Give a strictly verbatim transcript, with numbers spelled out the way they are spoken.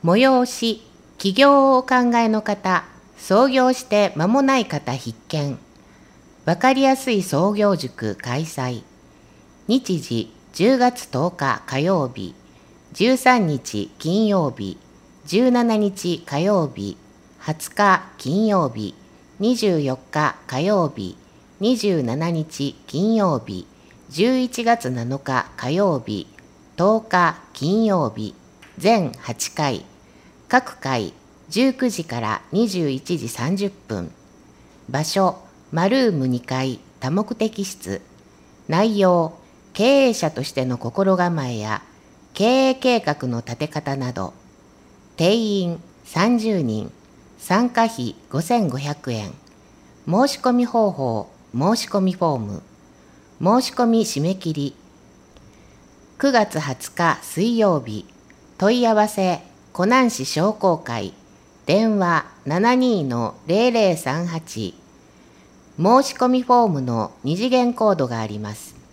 催し、起業をお考えの方、創業して間もない方必見。わかりやすい創業塾開催。日時じゅうがつとおか火曜日、じゅうさんにち金曜日、じゅうしちにち火曜日、はつか金曜日、にじゅうよっか火曜日、にじゅうしちにち金曜日、じゅういちがつなのか火曜日、とおか金曜日、全はちかい、各回じゅうくじからにじゅういちじさんじゅっぷん。場所、マルームにかい多目的室。内容、経営者としての心構えや経営計画の立て方など。定員さんじゅうにん、参加費ごせんごひゃくえん。申し込み方法、申し込みフォーム。申し込み締め切りくがつはつか水曜日。問い合わせ湖南市商工会、電話 ななにーのぜろぜろさんはち。申し込みフォームの二次元コードがあります。